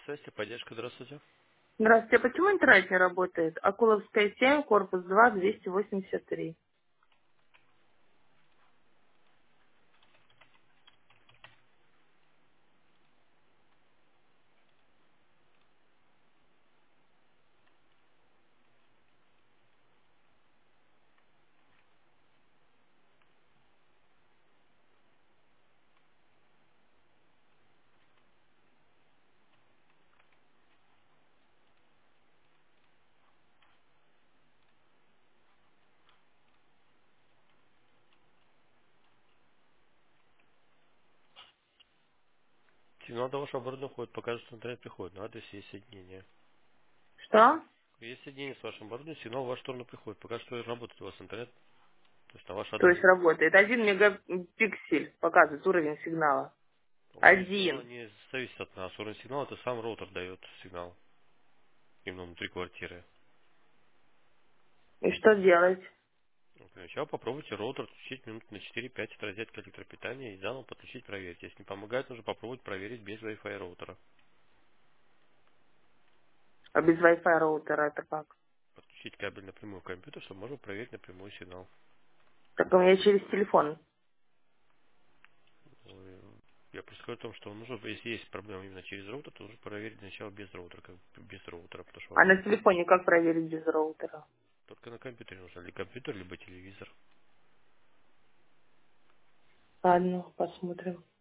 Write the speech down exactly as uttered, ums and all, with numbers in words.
Связи, поддержка, здравствуйте. Здравствуйте. А почему интернет не работает? Акуловская семь, корпус два, двести восемьдесят три. Сигнал до вашего оборудования ходит, покажет, что интернет приходит. На адресе есть соединение. Что? Есть соединение с вашим оборудованием, сигнал в вашу сторону приходит. Покажет, что работает у вас интернет, то есть на ваш То адрес. есть работает. Один мегапиксель показывает уровень сигнала. Уровень сигнала Один. не зависит от нас. Уровень сигнала это сам роутер дает сигнал. Именно внутри квартиры. И что делать? Вот, для начала попробуйте роутер отключить минут на четыре-пять от розетки электропитания и заново подключить, проверить. Если не помогает, нужно попробовать проверить без Wi-Fi роутера. А без Wi-Fi роутера это как? Подключить кабель напрямую к компьютеру, чтобы можно проверить напрямую сигнал. Так у меня через телефон. Ой, Я просто говорю о том, что нужно, если есть проблема именно через роутер, то нужно проверить сначала без роутера, как бы без роутера, потому что А вам на телефоне как проверить без роутера? только на компьютере нужно, или компьютер, либо телевизор. Ладно, посмотрим.